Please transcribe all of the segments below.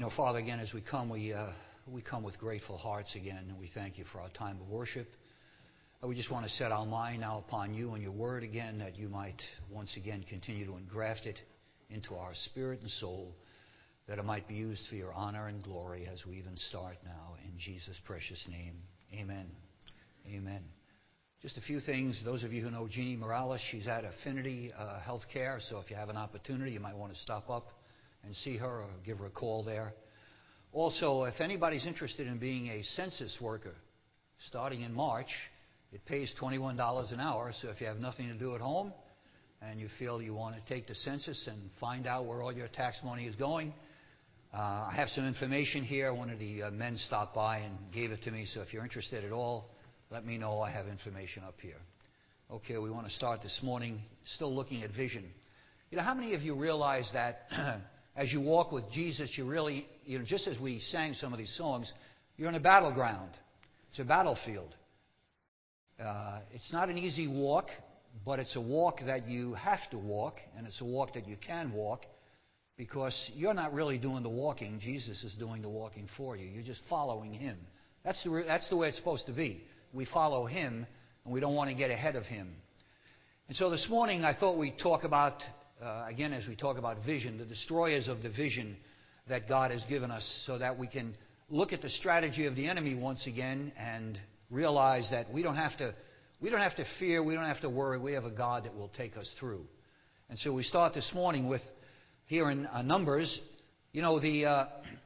Father, again, as we come with grateful hearts again, and we thank you for our time of worship. We just want to set our mind now upon you and your word again, that you might once again continue to engraft it into our spirit and soul, that it might be used for your honor and glory as we even start now. In Jesus' precious name, amen. Amen. Just a few things. Those of you who know Jeannie Morales, she's at Affinity Healthcare, so if you have an opportunity, you might want to stop up and see her or give her a call there. Also, if anybody's interested in being a census worker, starting in March, it pays $21 an hour, so if you have nothing to do at home and you feel you want to take the census and find out where all your tax money is going, I have some information here. One of the men stopped by and gave it to me, so if you're interested at all, let me know. I have information up here. Okay, we want to start this morning still looking at vision. How many of you realize that as you walk with Jesus, you really, just as we sang some of these songs, you're in a battleground. It's a battlefield. It's not an easy walk, but it's a walk that you have to walk, and it's a walk that you can walk, because you're not really doing the walking. Jesus is doing the walking for you. You're just following him. That's the way it's supposed to be. We follow him, and we don't want to get ahead of him. And so this morning I thought we'd talk about, again, as we talk about vision, the destroyers of the vision that God has given us, so that we can look at the strategy of the enemy once again and realize that we don't have to fear, we don't have to worry. We have a God that will take us through. And so we start this morning with, here in Numbers, the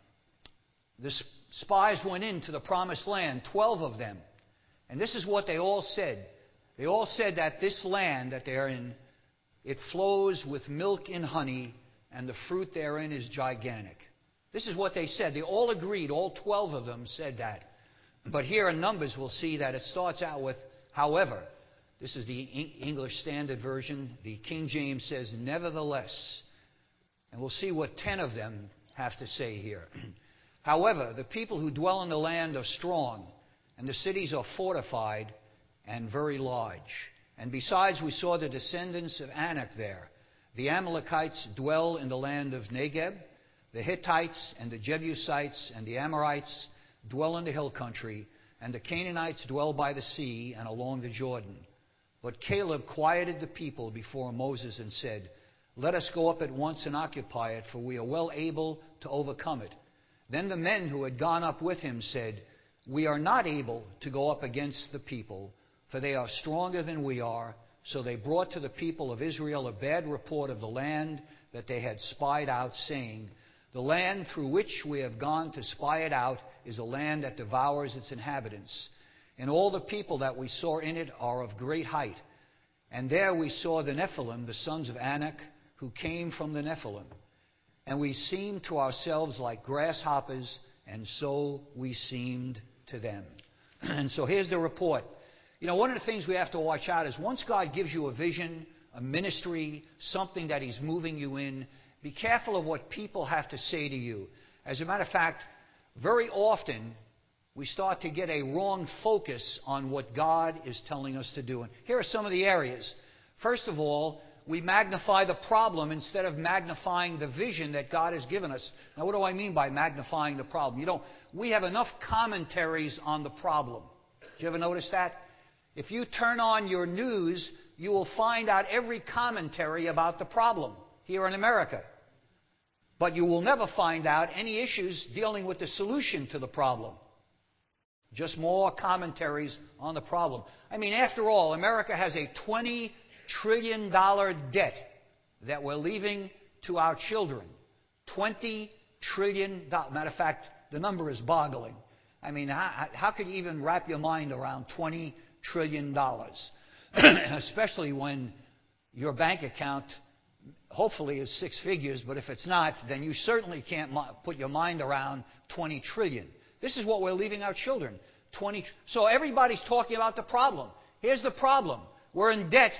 spies went into the promised land, 12 of them. And this is what they all said. They all said that this land that they're in, it flows with milk and honey, and the fruit therein is gigantic. This is what they said. They all agreed. All 12 of them said that. But here in Numbers, we'll see that it starts out with, however. This is the English Standard Version. The King James says, nevertheless. And we'll see what 10 of them have to say here. However, the people who dwell in the land are strong, and the cities are fortified and very large. And besides, we saw the descendants of Anak there. The Amalekites dwell in the land of Negeb. The Hittites and the Jebusites and the Amorites dwell in the hill country. And the Canaanites dwell by the sea and along the Jordan. But Caleb quieted the people before Moses and said, let us go up at once and occupy it, for we are well able to overcome it. Then the men who had gone up with him said, we are not able to go up against the people, for they are stronger than we are. So they brought to the people of Israel a bad report of the land that they had spied out, saying, the land through which we have gone to spy it out is a land that devours its inhabitants. And all the people that we saw in it are of great height. And there we saw the Nephilim, the sons of Anak, who came from the Nephilim. And we seemed to ourselves like grasshoppers, and so we seemed to them. And so here's the report. One of the things we have to watch out is once God gives you a vision, a ministry, something that he's moving you in, be careful of what people have to say to you. As a matter of fact, very often we start to get a wrong focus on what God is telling us to do. And here are some of the areas. First of all, we magnify the problem instead of magnifying the vision that God has given us. Now, what do I mean by magnifying the problem? We have enough commentaries on the problem. Did you ever notice that? If you turn on your news, you will find out every commentary about the problem here in America. But you will never find out any issues dealing with the solution to the problem. Just more commentaries on the problem. After all, America has a $20 trillion debt that we're leaving to our children. $20 trillion. Matter of fact, the number is boggling. How could you even wrap your mind around $20 trillion? Especially when your bank account hopefully is six figures, but if it's not, then you certainly can't put your mind around 20 trillion. This is what we're leaving our children. So everybody's talking about the problem. Here's the problem. We're in debt.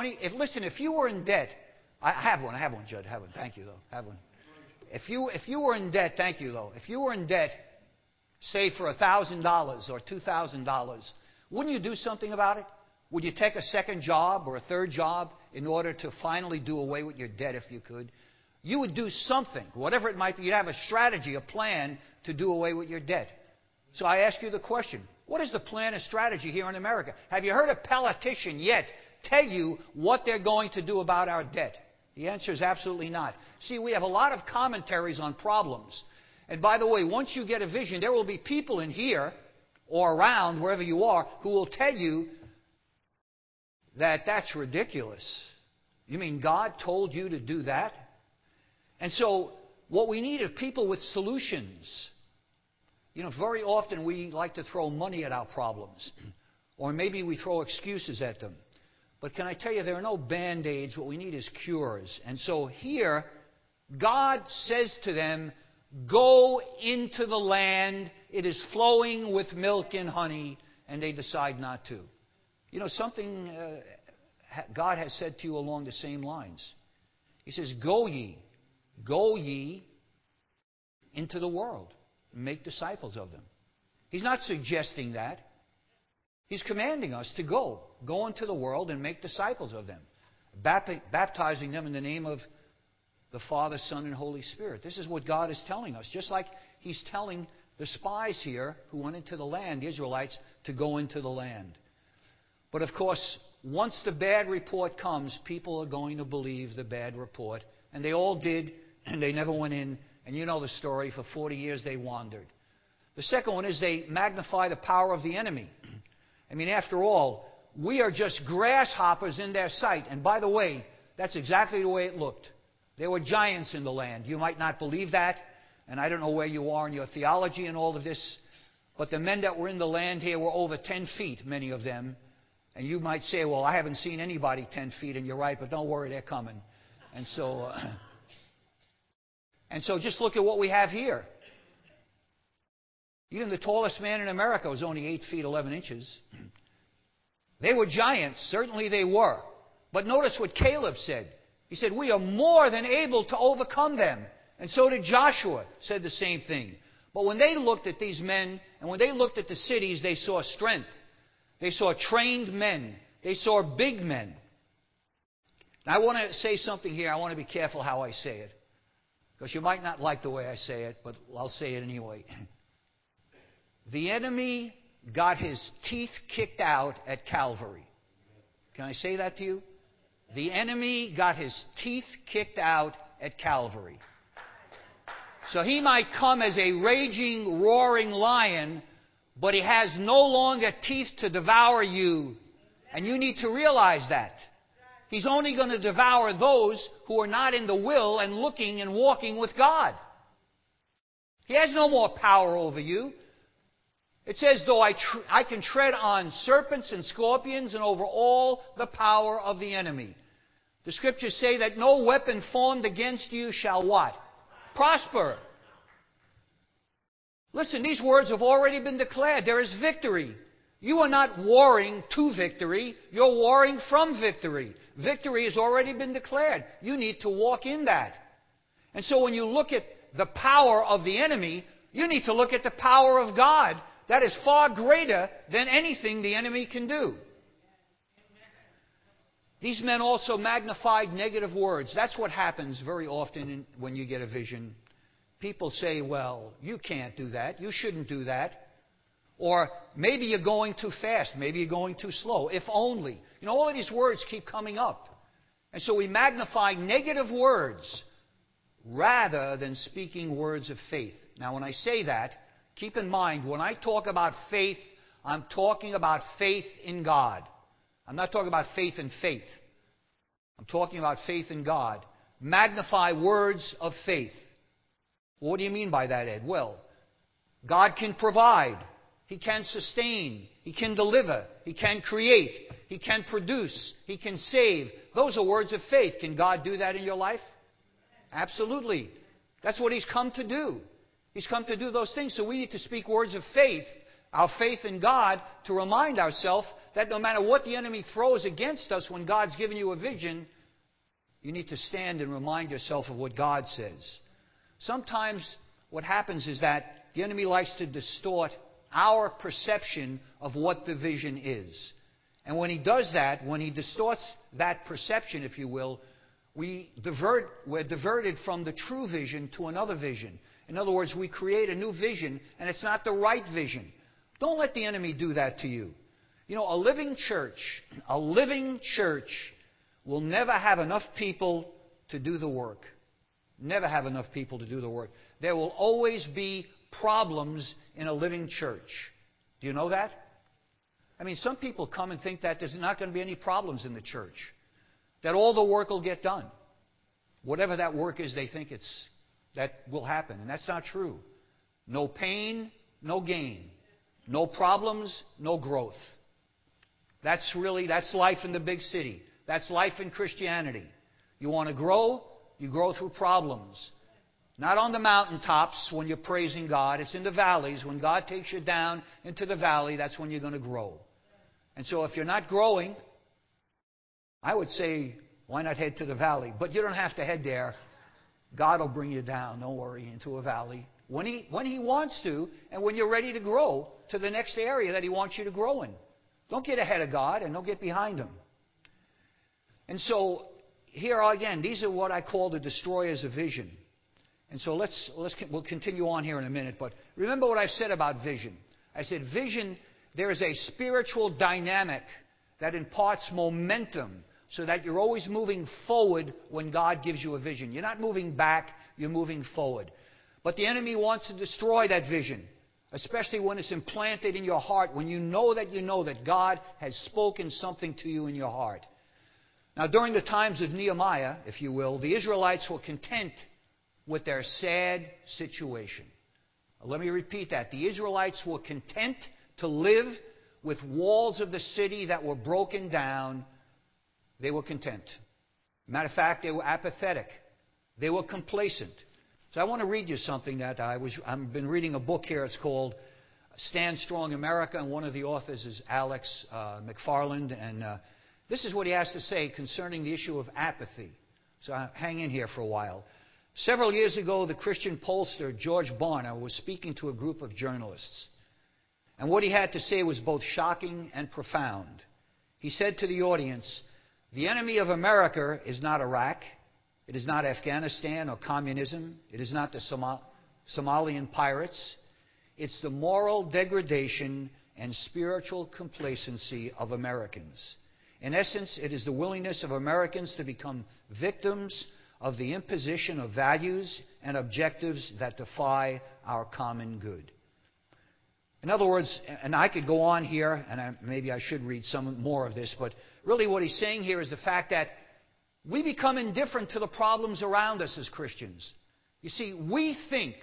If you were in debt, I have one, Judd. I have one. Thank you, though. I have one. If you were in debt, thank you, though. If you were in debt, say for $1,000 or $2,000, wouldn't you do something about it? Would you take a second job or a third job in order to finally do away with your debt if you could? you would do something, whatever it might be. You'd have a strategy, a plan to do away with your debt. So I ask you the question, what is the plan and strategy here in America? Have you heard a politician yet tell you what they're going to do about our debt? The answer is absolutely not. See, we have a lot of commentaries on problems. And by the way, once you get a vision, there will be people in here or around, wherever you are, who will tell you that that's ridiculous. You mean God told you to do that? And so what we need are people with solutions. You know, very often we like to throw money at our problems. Or maybe we throw excuses at them. But can I tell you, there are no Band-Aids. What we need is cures. And so here, God says to them, go into the land. It is flowing with milk and honey. And they decide not to. You know, something God has said to you along the same lines. He says, go ye into the world. Make disciples of them. He's not suggesting that. He's commanding us to go into the world and make disciples of them, baptizing them in the name of the Father, Son, and Holy Spirit. This is what God is telling us, just like He's telling the spies here who went into the land, the Israelites, to go into the land. But of course, once the bad report comes, people are going to believe the bad report. And they all did, and they never went in. And you know the story. For 40 years they wandered. The second one is they magnify the power of the enemy. I mean, after all, we are just grasshoppers in their sight. And by the way, that's exactly the way it looked. There were giants in the land. You might not believe that, and I don't know where you are in your theology and all of this, but the men that were in the land here were over 10 feet, many of them. And you might say, well, I haven't seen anybody 10 feet, and you're right, but don't worry, they're coming. And so just look at what we have here. Even the tallest man in America was only 8 feet 11 inches. They were giants, certainly they were. But notice what Caleb said. He said, we are more than able to overcome them. And so did Joshua, said the same thing. But when they looked at these men, and when they looked at the cities, they saw strength. They saw trained men. They saw big men. Now, I want to say something here. I want to be careful how I say it, because you might not like the way I say it, but I'll say it anyway. The enemy got his teeth kicked out at Calvary. Can I say that to you? The enemy got his teeth kicked out at Calvary. So he might come as a raging, roaring lion, but he has no longer teeth to devour you. And you need to realize that. He's only going to devour those who are not in the will and looking and walking with God. He has no more power over you. It says, though I can tread on serpents and scorpions and over all the power of the enemy. The Scriptures say that no weapon formed against you shall what? Prosper. Listen, these words have already been declared. There is victory. You are not warring to victory. You're warring from victory. Victory has already been declared. You need to walk in that. And so when you look at the power of the enemy, you need to look at the power of God. That is far greater than anything the enemy can do. These men also magnified negative words. That's what happens very often when you get a vision. People say, well, you can't do that. You shouldn't do that. Or maybe you're going too fast. Maybe you're going too slow. If only. You know, all of these words keep coming up. And so we magnify negative words rather than speaking words of faith. Now, when I say that, keep in mind, when I talk about faith, I'm talking about faith in God. I'm not talking about faith in faith. I'm talking about faith in God. Magnify words of faith. What do you mean by that, Ed? Well, God can provide. He can sustain. He can deliver. He can create. He can produce. He can save. Those are words of faith. Can God do that in your life? Absolutely. That's what He's come to do. He's come to do those things. So we need to speak words of faith, our faith in God, to remind ourselves that no matter what the enemy throws against us when God's given you a vision, you need to stand and remind yourself of what God says. Sometimes what happens is that the enemy likes to distort our perception of what the vision is. And when he does that, when he distorts that perception, if you will, we're diverted from the true vision to another vision. In other words, we create a new vision, and it's not the right vision. Don't let the enemy do that to you. You know, a living church will never have enough people to do the work. Never have enough people to do the work. There will always be problems in a living church. Do you know that? I mean, some people come and think that there's not going to be any problems in the church, that all the work will get done. Whatever that work is, they think that will happen, and that's not true. No pain, no gain. No problems, no growth. That's life in the big city. That's life in Christianity. You want to grow, you grow through problems. Not on the mountaintops when you're praising God. It's in the valleys. When God takes you down into the valley, that's when you're going to grow. And so if you're not growing, I would say, why not head to the valley? But you don't have to head there. God will bring you down, don't worry, into a valley. When he wants to, and when you're ready to grow to the next area that He wants you to grow in. Don't get ahead of God and don't get behind Him. And so here again, these are what I call the destroyers of vision. And so we'll continue on here in a minute. But remember what I've said about vision. I said vision, there is a spiritual dynamic that imparts momentum so that you're always moving forward when God gives you a vision. You're not moving back, you're moving forward. But the enemy wants to destroy that vision, especially when it's implanted in your heart, when you know that God has spoken something to you in your heart. Now, during the times of Nehemiah, if you will, the Israelites were content with their sad situation. Let me repeat that. The Israelites were content to live with walls of the city that were broken down. They were content. Matter of fact, they were apathetic. They were complacent. So I want to read you something that I've been reading a book here. It's called Stand Strong America, and one of the authors is Alex McFarland. And this is what he has to say concerning the issue of apathy. So hang in here for a while. Several years ago, the Christian pollster George Barna was speaking to a group of journalists. And what he had to say was both shocking and profound. He said to the audience, "The enemy of America is not Iraq. It is not Afghanistan or communism. It is not the Somalian pirates. It's the moral degradation and spiritual complacency of Americans. In essence, it is the willingness of Americans to become victims of the imposition of values and objectives that defy our common good." In other words, and I could go on here, and maybe I should read some more of this, but really what he's saying here is the fact that we become indifferent to the problems around us as Christians. You see, we think,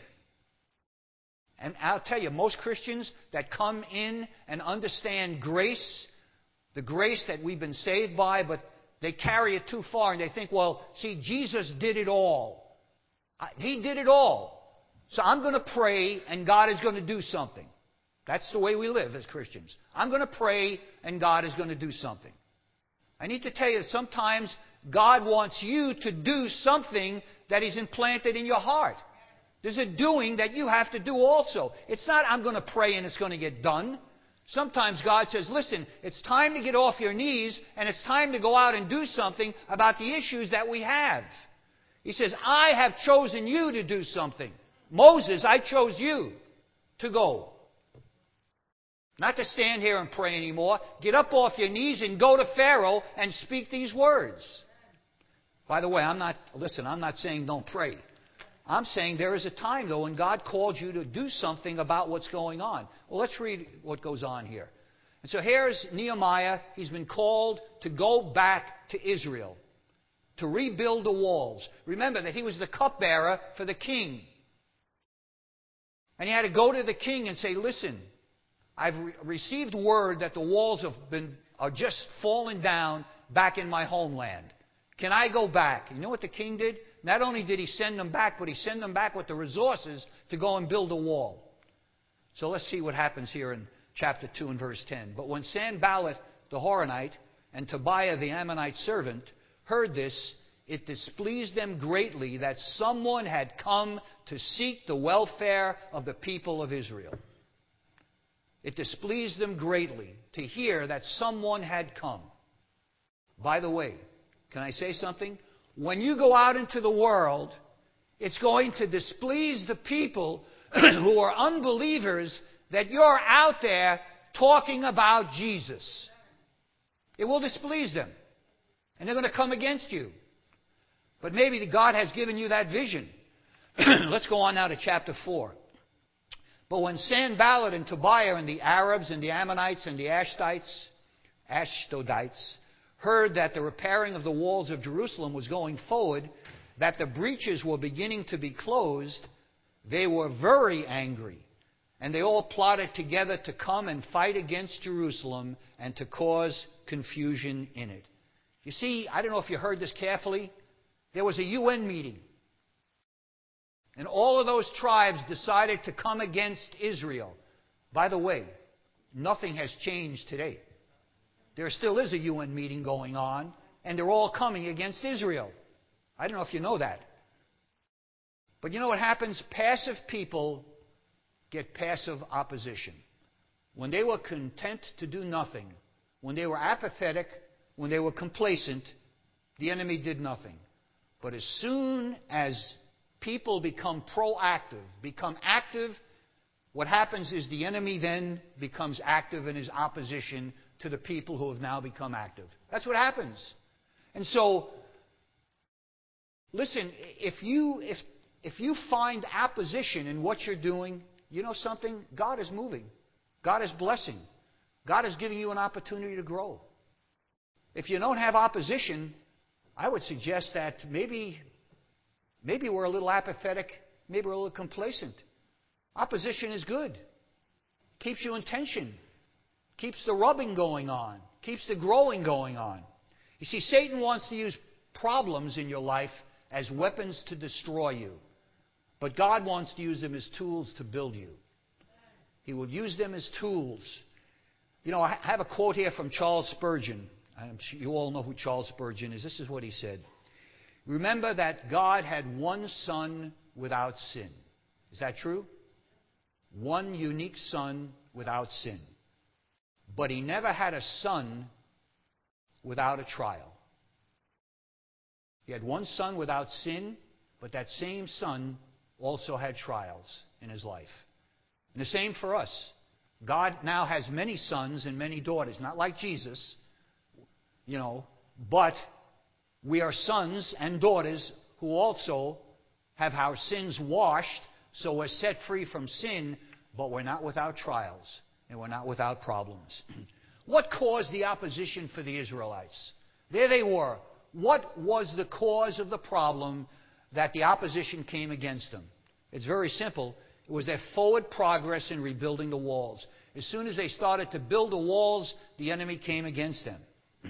and I'll tell you, most Christians that come in and understand grace, the grace that we've been saved by, but they carry it too far and they think, well, see, Jesus did it all. He did it all. So I'm going to pray and God is going to do something. That's the way we live as Christians. I'm going to pray and God is going to do something. I need to tell you that sometimes God wants you to do something that He's implanted in your heart. There's a doing that you have to do also. It's not, I'm going to pray and it's going to get done. Sometimes God says, listen, it's time to get off your knees and it's time to go out and do something about the issues that we have. He says, I have chosen you to do something. Moses, I chose you to go. Not to stand here and pray anymore. Get up off your knees and go to Pharaoh and speak these words. By the way, I'm not saying don't pray. I'm saying there is a time, though, when God called you to do something about what's going on. Well, let's read what goes on here. And so here's Nehemiah. He's been called to go back to Israel, to rebuild the walls. Remember that he was the cupbearer for the king. And he had to go to the king and say, listen, I've received word that the walls are just falling down back in my homeland. Can I go back? You know what the king did? Not only did he send them back, but he sent them back with the resources to go and build a wall. So let's see what happens here in chapter 2 and verse 10. But when Sanballat the Horonite and Tobiah the Ammonite servant heard this, it displeased them greatly that someone had come to seek the welfare of the people of Israel. It displeased them greatly to hear that someone had come. By the way, can I say something? when you go out into the world, it's going to displease the people who are unbelievers that you're out there talking about Jesus. It will displease them. And they're going to come against you. But maybe God has given you that vision. Let's go on now to chapter 4. But when Sanballat and Tobiah and the Arabs and the Ammonites and the Ashdodites heard that the repairing of the walls of Jerusalem was going forward, that the breaches were beginning to be closed, they were very angry. And they all plotted together to come and fight against Jerusalem and to cause confusion in it. You see, I don't know if you heard this carefully. There was a UN meeting. And all of those tribes decided to come against Israel. By the way, nothing has changed today. There still is a UN meeting going on, and they're all coming against Israel. I don't know if you know that. But you know what happens? Passive people get passive opposition. When they were content to do nothing, when they were apathetic, when they were complacent, the enemy did nothing. But as soon as people become proactive, become active, what happens is the enemy then becomes active in his opposition to the people who have now become active. That's what happens. And so, listen, if you find opposition in what you're doing, you know something? God is moving. God is blessing. God is giving you an opportunity to grow. If you don't have opposition, I would suggest that maybe we're a little apathetic, maybe we're a little complacent. Opposition is good. Keeps you in tension. Keeps the rubbing going on. Keeps the growing going on. You see, Satan wants to use problems in your life as weapons to destroy you. But God wants to use them as tools to build you. He will use them as tools. You know, I have a quote here from Charles Spurgeon. I'm sure you all know who Charles Spurgeon is. This is what he said. Remember that God had one son without sin. Is that true? One unique son without sin. But he never had a son without a trial. He had one son without sin, but that same son also had trials in his life. And the same for us. God now has many sons and many daughters, not like Jesus, but we are sons and daughters who also have our sins washed, so we're set free from sin, but we're not without trials and we're not without problems. What caused the opposition for the Israelites? There they were. What was the cause of the problem that the opposition came against them? It's very simple. It was their forward progress in rebuilding the walls. As soon as they started to build the walls, the enemy came against them.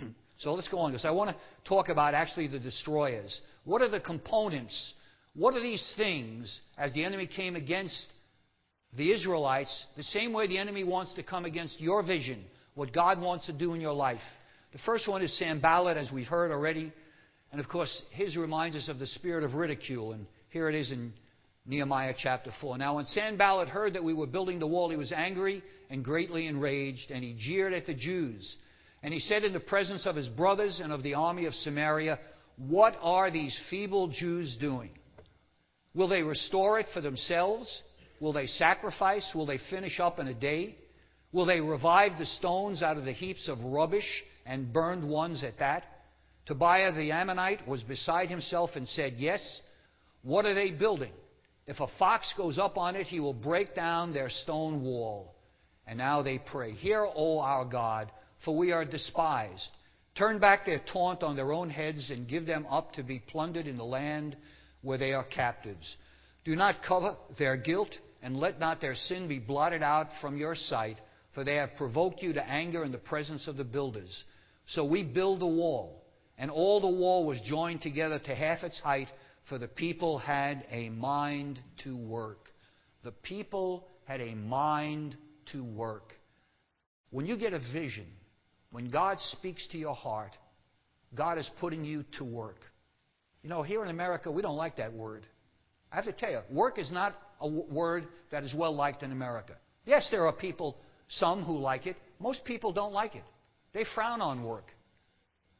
So let's go on, because I want to talk about actually the destroyers. What are the components? What are these things as the enemy came against the Israelites, the same way the enemy wants to come against your vision, what God wants to do in your life? The first one is Sanballat, as we've heard already. And of course, his reminds us of the spirit of ridicule. And here it is in Nehemiah chapter 4. Now when Sanballat heard that we were building the wall, he was angry and greatly enraged, and he jeered at the Jews. And he said in the presence of his brothers and of the army of Samaria, "What are these feeble Jews doing? Will they restore it for themselves? Will they sacrifice? Will they finish up in a day? Will they revive the stones out of the heaps of rubbish and burned ones at that?" Tobiah the Ammonite was beside himself and said, "Yes, what are they building? If a fox goes up on it, he will break down their stone wall." And now they pray, "Hear, O our God, for we are despised. Turn back their taunt on their own heads and give them up to be plundered in the land where they are captives. Do not cover their guilt, and let not their sin be blotted out from your sight, for they have provoked you to anger in the presence of the builders. So we build the wall, and all the wall was joined together to half its height, for the people had a mind to work." The people had a mind to work. When you get a vision, when God speaks to your heart, God is putting you to work. You know, here in America, we don't like that word. I have to tell you, work is not a word that is well liked in America. Yes, there are some who like it. Most people don't like it. They frown on work.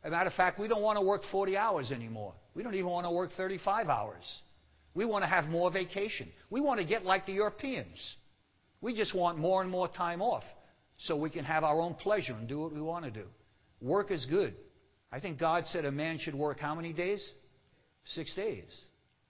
As a matter of fact, we don't want to work 40 hours anymore. We don't even want to work 35 hours. We want to have more vacation. We want to get like the Europeans. We just want more and more time off so we can have our own pleasure and do what we want to do. Work is good. I think God said a man should work how many days? 6 days.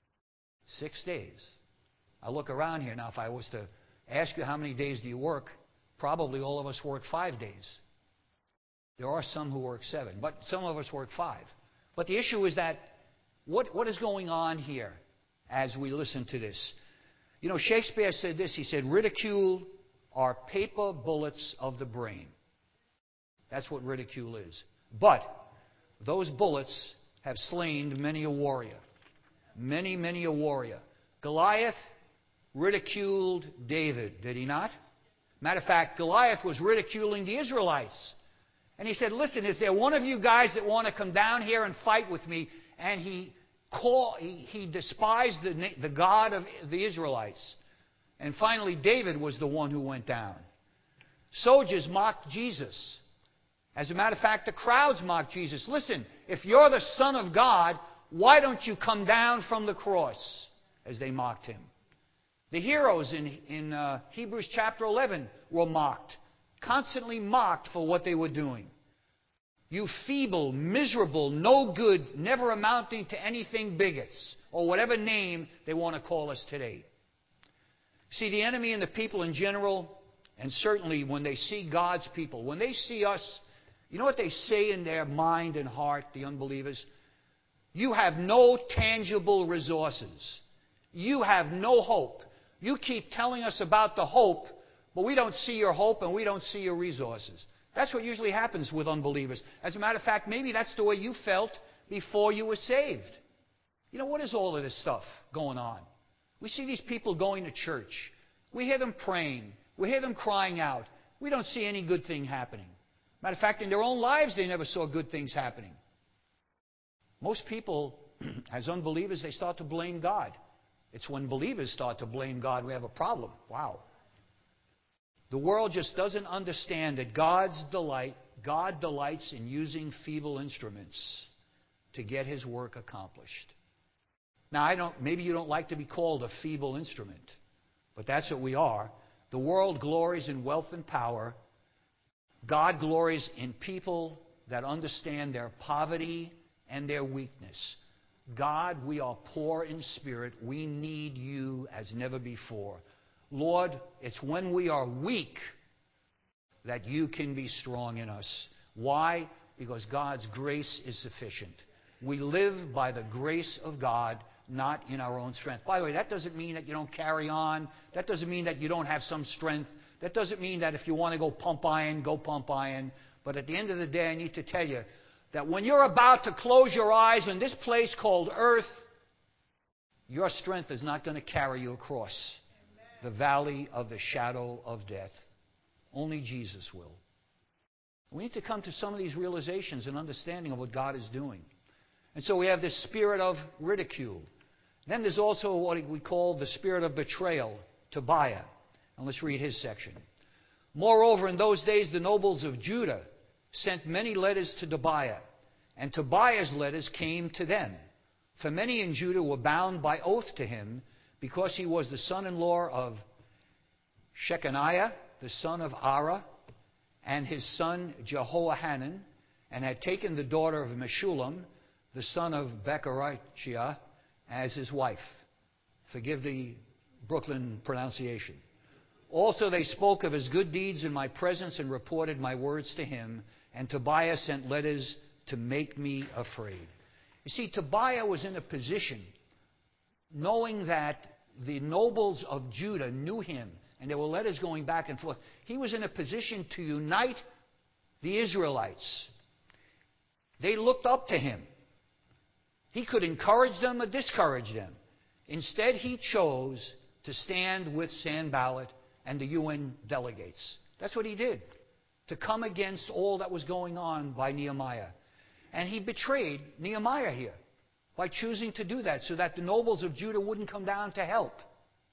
6 days. I look around here now. If I was to ask you how many days do you work, probably all of us work 5 days. There are some who work 7, but some of us work 5. But the issue is that what is going on here as we listen to this? You know, Shakespeare said this. He said, ridicule are paper bullets of the brain. That's what ridicule is. But those bullets have slain many a warrior. Many, many a warrior. Goliath ridiculed David, did he not? Matter of fact, Goliath was ridiculing the Israelites. And he said, listen, is there one of you guys that want to come down here and fight with me? And he despised the God of the Israelites. And finally, David was the one who went down. Soldiers mocked Jesus. As a matter of fact, the crowds mocked Jesus. Listen, if you're the Son of God, why don't you come down from the cross? As they mocked him. The heroes in Hebrews chapter 11 were mocked. Constantly mocked for what they were doing. You feeble, miserable, no good, never amounting to anything bigots, or whatever name they want to call us today. See, the enemy and the people in general, and certainly when they see God's people, when they see us, you know what they say in their mind and heart, the unbelievers? You have no tangible resources. You have no hope. You keep telling us about the hope, but we don't see your hope and we don't see your resources. That's what usually happens with unbelievers. As a matter of fact, maybe that's the way you felt before you were saved. You know, what is all of this stuff going on? We see these people going to church. We hear them praying. We hear them crying out. We don't see any good thing happening. Matter of fact, in their own lives, they never saw good things happening. Most people, as unbelievers, they start to blame God. It's when believers start to blame God we have a problem. Wow. The world just doesn't understand that God delights in using feeble instruments to get his work accomplished. Now, maybe you don't like to be called a feeble instrument, but that's what we are. The world glories in wealth and power. God glories in people that understand their poverty and their weakness. God, we are poor in spirit. We need you as never before. Lord, it's when we are weak that you can be strong in us. Why? Because God's grace is sufficient. We live by the grace of God, not in our own strength. By the way, that doesn't mean that you don't carry on. That doesn't mean that you don't have some strength. That doesn't mean that if you want to go pump iron, go pump iron. But at the end of the day, I need to tell you that when you're about to close your eyes in this place called earth, your strength is not going to carry you across the valley of the shadow of death. Only Jesus will. We need to come to some of these realizations and understanding of what God is doing. And so we have this spirit of ridicule. Then there's also what we call the spirit of betrayal, Tobiah. And let's read his section. Moreover, in those days the nobles of Judah sent many letters to Tobiah, and Tobiah's letters came to them. For many in Judah were bound by oath to him, because he was the son-in-law of Shechaniah, the son of Ara, and his son Jehohanan, and had taken the daughter of Meshullam, the son of Berechiah, as his wife. Forgive the Brooklyn pronunciation. Also they spoke of his good deeds in my presence and reported my words to him, and Tobiah sent letters to make me afraid. You see, Tobiah was in a position, knowing that the nobles of Judah knew him, and there were letters going back and forth. He was in a position to unite the Israelites. They looked up to him. He could encourage them or discourage them. Instead, he chose to stand with Sanballat and the UN delegates. That's what he did, to come against all that was going on by Nehemiah. And he betrayed Nehemiah here by choosing to do that so that the nobles of Judah wouldn't come down to help.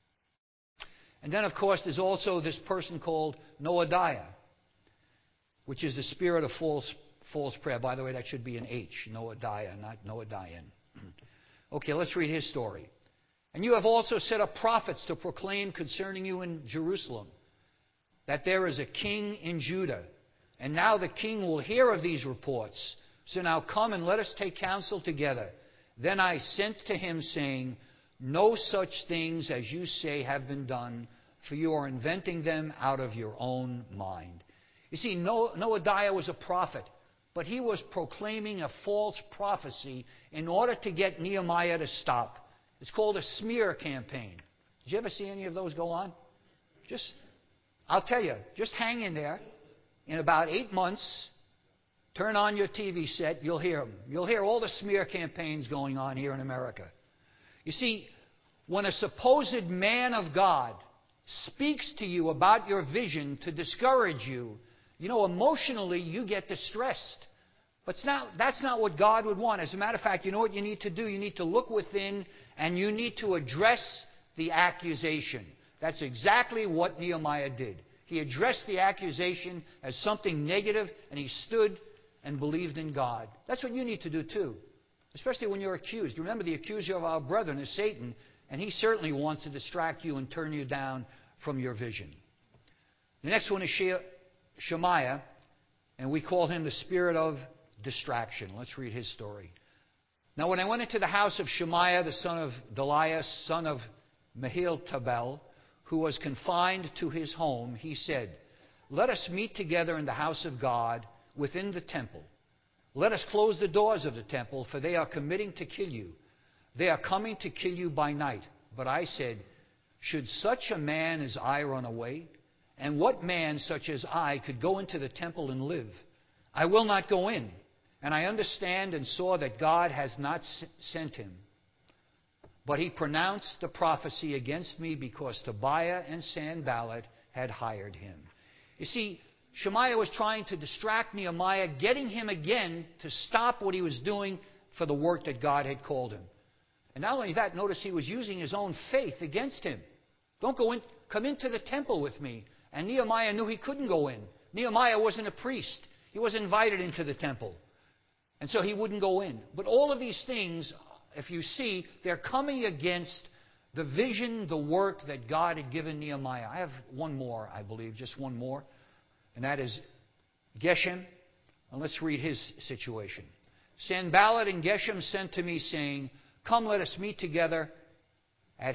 And then, of course, there's also this person called Noadiah, which is the spirit of false prayer. By the way, that should be an H, Noadiah, not Noadian. Okay, let's read his story. And you have also set up prophets to proclaim concerning you in Jerusalem that there is a king in Judah. And now the king will hear of these reports. So now come and let us take counsel together. Then I sent to him, saying, no such things as you say have been done, for you are inventing them out of your own mind. You see, Noadiah was a prophet, but he was proclaiming a false prophecy in order to get Nehemiah to stop. It's called a smear campaign. Did you ever see any of those go on? I'll tell you, just hang in there. In about 8 months, turn on your TV set, you'll hear them. You'll hear all the smear campaigns going on here in America. You see, when a supposed man of God speaks to you about your vision to discourage you, emotionally you get distressed. But that's not what God would want. As a matter of fact, you know what you need to do? You need to look within and you need to address the accusation. That's exactly what Nehemiah did. He addressed the accusation as something negative, and he stood and believed in God. That's what you need to do too, especially when you're accused. Remember, the accuser of our brethren is Satan, and he certainly wants to distract you and turn you down from your vision. The next one is Shemaiah, and we call him the spirit of distraction. Let's read his story. Now when I went into the house of Shemaiah, the son of Delaiah, son of Mahiltabel, who was confined to his home, he said, let us meet together in the house of God within the temple. Let us close the doors of the temple, for they are committing to kill you. They are coming to kill you by night. But I said, should such a man as I run away? And what man such as I could go into the temple and live? I will not go in. And I understand and saw that God has not sent him. But he pronounced the prophecy against me because Tobiah and Sanballat had hired him. You see, Shemaiah was trying to distract Nehemiah, getting him again to stop what he was doing for the work that God had called him. And not only that, notice he was using his own faith against him. Don't go in, come into the temple with me. And Nehemiah knew he couldn't go in. Nehemiah wasn't a priest. He was invited into the temple. And so he wouldn't go in. But all of these things, if you see, they're coming against the vision, the work that God had given Nehemiah. I have one more, I believe, just one more. And that is Geshem. And let's read his situation. Sanballat and Geshem sent to me, saying, come, let us meet together at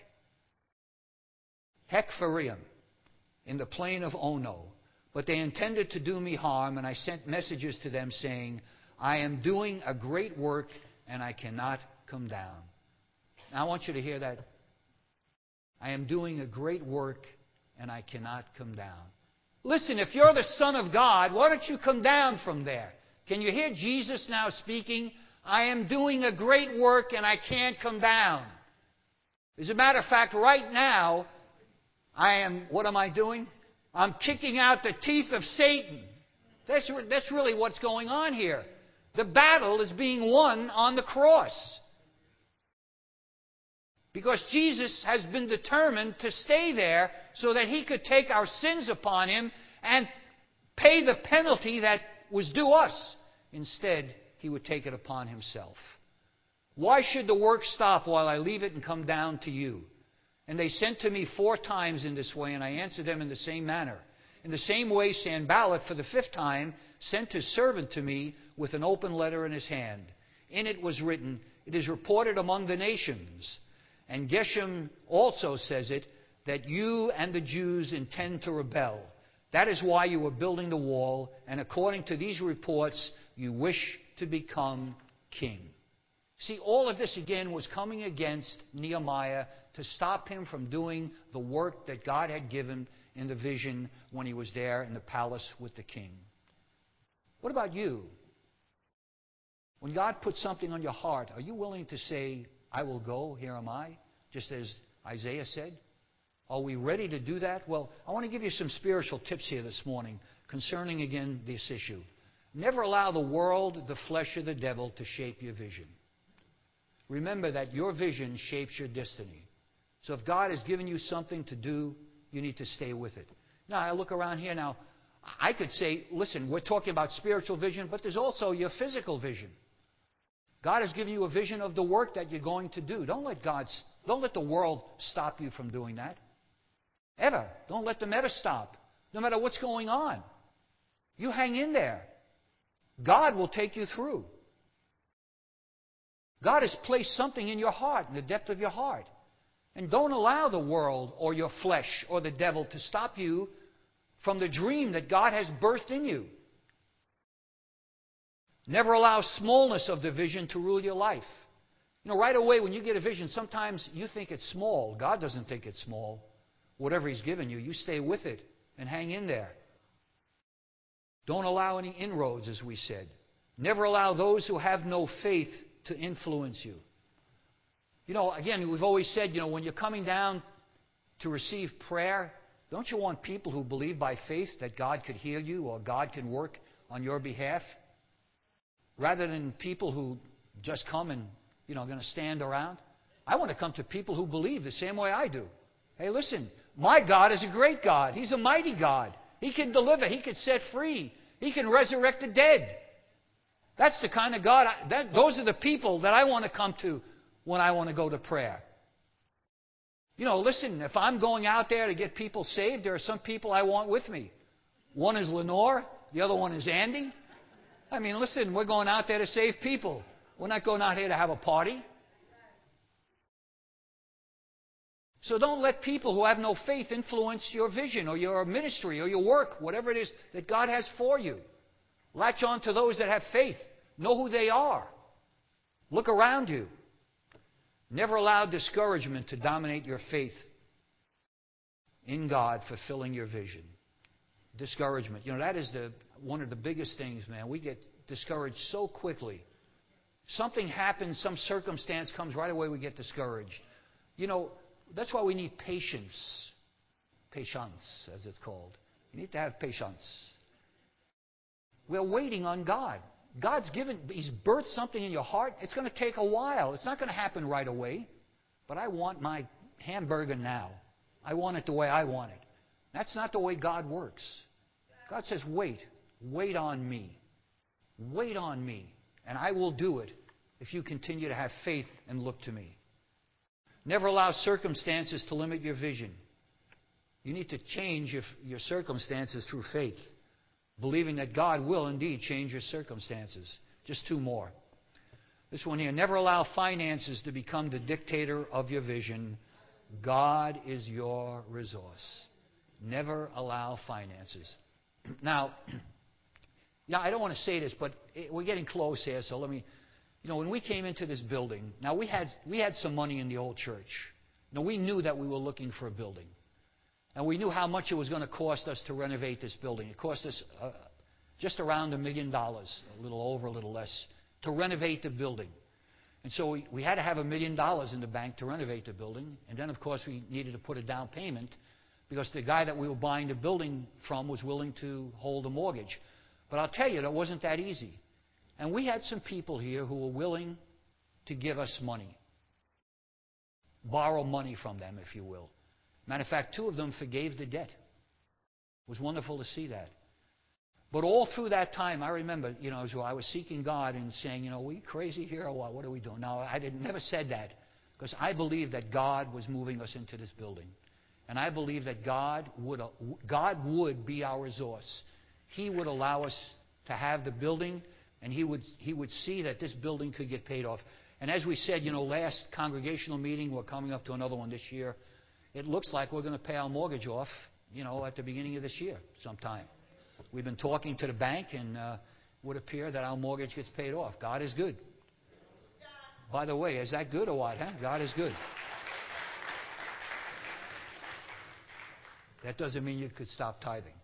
Hekpharim in the plain of Ono. But they intended to do me harm, and I sent messages to them, saying, I am doing a great work, and I cannot come down. Now I want you to hear that. I am doing a great work, and I cannot come down. Listen, if you're the Son of God, why don't you come down from there? Can you hear Jesus now speaking? I am doing a great work, and I can't come down. As a matter of fact, right now, what am I doing? I'm kicking out the teeth of Satan. That's really what's going on here. The battle is being won on the cross. Because Jesus has been determined to stay there so that he could take our sins upon him and pay the penalty that was due us. Instead, he would take it upon himself. Why should the work stop while I leave it and come down to you? And they sent to me 4 times in this way, and I answered them in the same manner. In the same way, Sanballat, for the 5th time, sent his servant to me with an open letter in his hand. In it was written, it is reported among the nations. And Geshem also says it, that you and the Jews intend to rebel. That is why you are building the wall, and according to these reports, you wish to become king. See, all of this again was coming against Nehemiah to stop him from doing the work that God had given in the vision when he was there in the palace with the king. What about you? When God puts something on your heart, are you willing to say, I will go, here am I, just as Isaiah said? Are we ready to do that? Well, I want to give you some spiritual tips here this morning concerning, again, this issue. Never allow the world, the flesh, or the devil to shape your vision. Remember that your vision shapes your destiny. So if God has given you something to do, you need to stay with it. Now, I look around here now. I could say, listen, we're talking about spiritual vision, but there's also your physical vision. God has given you a vision of the work that you're going to do. Don't let the world stop you from doing that. Ever. Don't let them ever stop. No matter what's going on. You hang in there. God will take you through. God has placed something in your heart, in the depth of your heart. And don't allow the world or your flesh or the devil to stop you from the dream that God has birthed in you. Never allow smallness of the vision to rule your life. Right away when you get a vision, sometimes you think it's small. God doesn't think it's small. Whatever He's given you, you stay with it and hang in there. Don't allow any inroads, as we said. Never allow those who have no faith to influence you. Again, we've always said, when you're coming down to receive prayer, don't you want people who believe by faith that God could heal you or God can work on your behalf? Rather than people who just come and, going to stand around. I want to come to people who believe the same way I do. Hey, listen, my God is a great God. He's a mighty God. He can deliver. He can set free. He can resurrect the dead. That's the kind of God, those are the people that I want to come to when I want to go to prayer. Listen, if I'm going out there to get people saved, there are some people I want with me. One is Lenore, the other one is Andy. Listen, we're going out there to save people. We're not going out here to have a party. So don't let people who have no faith influence your vision or your ministry or your work, whatever it is that God has for you. Latch on to those that have faith. Know who they are. Look around you. Never allow discouragement to dominate your faith in God fulfilling your vision. Discouragement. That is one of the biggest things, man. We get discouraged so quickly. Something happens, some circumstance comes, right away we get discouraged. That's why we need patience. Patience, as it's called. You need to have patience. We're waiting on God. He's birthed something in your heart. It's going to take a while. It's not going to happen right away. But I want my hamburger now. I want it the way I want it. That's not the way God works. God says, wait. Wait on me. Wait on me. And I will do it if you continue to have faith and look to me. Never allow circumstances to limit your vision. You need to change your circumstances through faith, believing that God will indeed change your circumstances. Just two more. This one here. Never allow finances to become the dictator of your vision. God is your resource. Never allow finances. Now, I don't want to say this, but we're getting close here, so let me... when we came into this building, now we had some money in the old church. Now we knew that we were looking for a building. And we knew how much it was going to cost us to renovate this building. It cost us just around $1 million, a little over, a little less, to renovate the building. And so we had to have $1 million in the bank to renovate the building. And then, of course, we needed to put a down payment because the guy that we were buying the building from was willing to hold a mortgage. But I'll tell you, that wasn't that easy. And we had some people here who were willing to give us money. Borrow money from them, if you will. Matter of fact, 2 of them forgave the debt. It was wonderful to see that. But all through that time, I remember, as I was seeking God and saying, are we crazy here or what? What are we doing? No, I never said that because I believed that God was moving us into this building. And I believe that God would be our resource. He would allow us to have the building, and He would see that this building could get paid off. And as we said, last congregational meeting, we're coming up to another one this year. It looks like we're going to pay our mortgage off, at the beginning of this year sometime. We've been talking to the bank, and it would appear that our mortgage gets paid off. God is good. By the way, is that good or what? Huh? God is good. That doesn't mean you could stop tithing.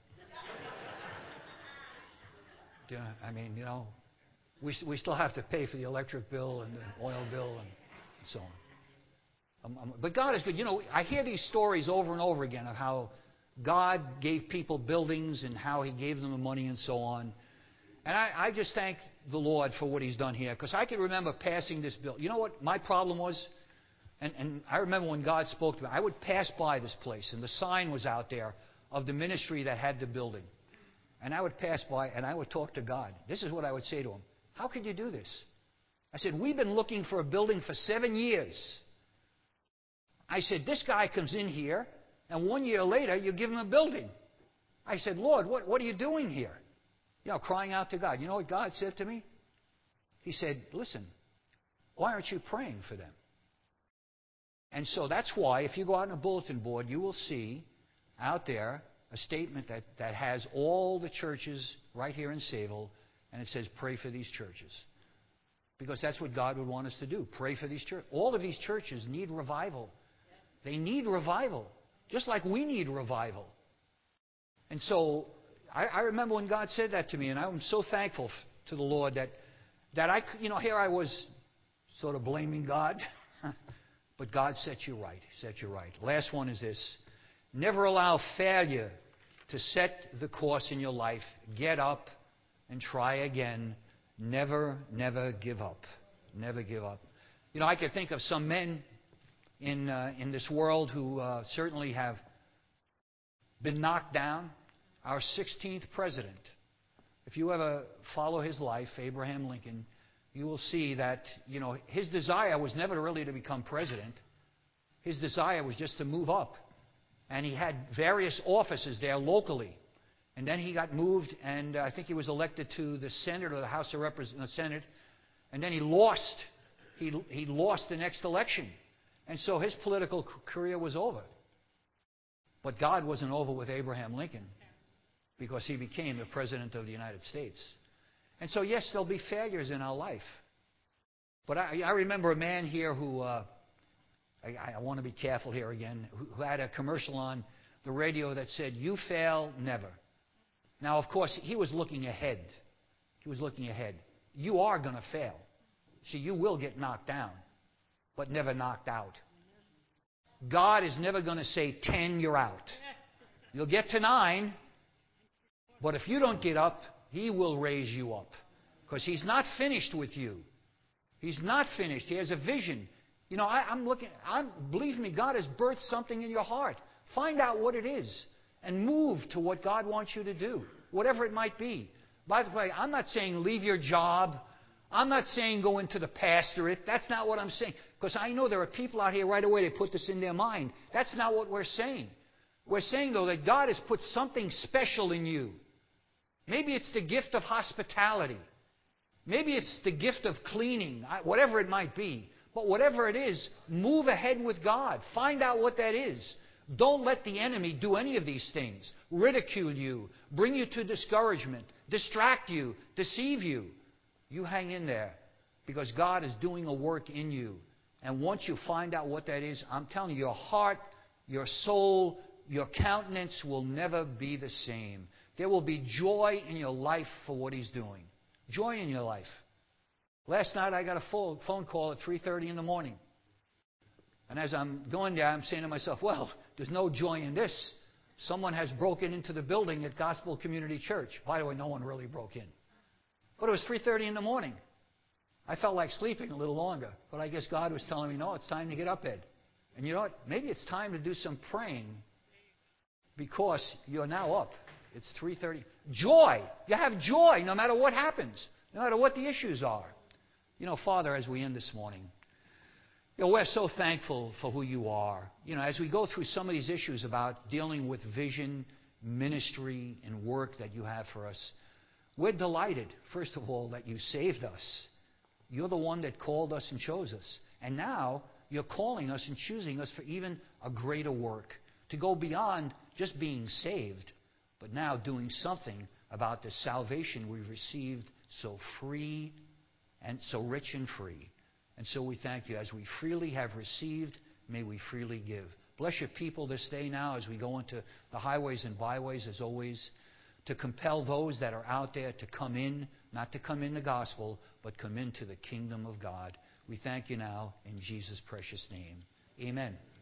We still have to pay for the electric bill and the oil bill and so on. But God is good. I hear these stories over and over again of how God gave people buildings and how He gave them the money and so on. And I just thank the Lord for what He's done here, because I can remember passing this bill. You know what my problem was? And I remember when God spoke to me, I would pass by this place, and the sign was out there of the ministry that had the building. And I would pass by and I would talk to God. This is what I would say to him. How could you do this? I said, we've been looking for a building for 7 years. I said, this guy comes in here, and 1 year later, you give him a building. I said, Lord, what are you doing here? You know, crying out to God. You know what God said to me? He said, listen, why aren't you praying for them? And so that's why, if you go out on a bulletin board, you will see out there a statement that has all the churches right here in Sayville, and it says, pray for these churches. Because that's what God would want us to do, pray for these churches. All of these churches need revival. They need revival, just like we need revival. And so I remember when God said that to me, and I'm so thankful to the Lord that I, you know, here I was sort of blaming God, but God set you right, set you right. Last one is this. Never allow failure to set the course in your life. Get up and try again. Never, never give up. Never give up. You know, I could think of some men in this world who certainly have been knocked down. Our 16th president, if you ever follow his life, Abraham Lincoln, you will see that, you know, his desire was never really to become president. His desire was just to move up. And he had various offices there locally. And then he got moved, and I think he was elected to the Senate or the House of Representatives, Senate. And then he lost. He lost the next election. And so his political career was over. But God wasn't over with Abraham Lincoln, because he became the President of the United States. And so, yes, there'll be failures in our life. But I remember a man here who, I want to be careful here again, who had a commercial on the radio that said, you fail never. Now, of course, he was looking ahead. He was looking ahead. You are going to fail. See, you will get knocked down, but never knocked out. God is never going to say 10, you're out. You'll get to 9, but if you don't get up, He will raise you up. Because He's not finished with you. He's not finished. He has a vision. You know, believe me, God has birthed something in your heart. Find out what it is and move to what God wants you to do, whatever it might be. By the way, I'm not saying leave your job. I'm not saying go into the pastorate. That's not what I'm saying. Because I know there are people out here right away, they put this in their mind. That's not what we're saying. We're saying, though, that God has put something special in you. Maybe it's the gift of hospitality. Maybe it's the gift of cleaning, whatever it might be. But whatever it is, move ahead with God. Find out what that is. Don't let the enemy do any of these things. Ridicule you, bring you to discouragement, distract you, deceive you. You hang in there, because God is doing a work in you. And once you find out what that is, I'm telling you, your heart, your soul, your countenance will never be the same. There will be joy in your life for what He's doing. Joy in your life. Last night I got a phone call at 3:30 in the morning. And as I'm going there, I'm saying to myself, well, there's no joy in this. Someone has broken into the building at Gospel Community Church. By the way, no one really broke in. But it was 3:30 in the morning. I felt like sleeping a little longer. But I guess God was telling me, no, it's time to get up, Ed. And you know what? Maybe it's time to do some praying, because you're now up. It's 3:30. Joy. You have joy no matter what happens, no matter what the issues are. You know, Father, as we end this morning, you know, we're so thankful for who You are. You know, as we go through some of these issues about dealing with vision, ministry, and work that You have for us, we're delighted, first of all, that You saved us. You're the one that called us and chose us. And now You're calling us and choosing us for even a greater work, to go beyond just being saved, but now doing something about the salvation we've received so free and so rich and free. And so we thank You. As we freely have received, may we freely give. Bless Your people this day now as we go into the highways and byways, as always, to compel those that are out there to come in, not to come in the gospel, but come into the kingdom of God. We thank You now in Jesus' precious name. Amen.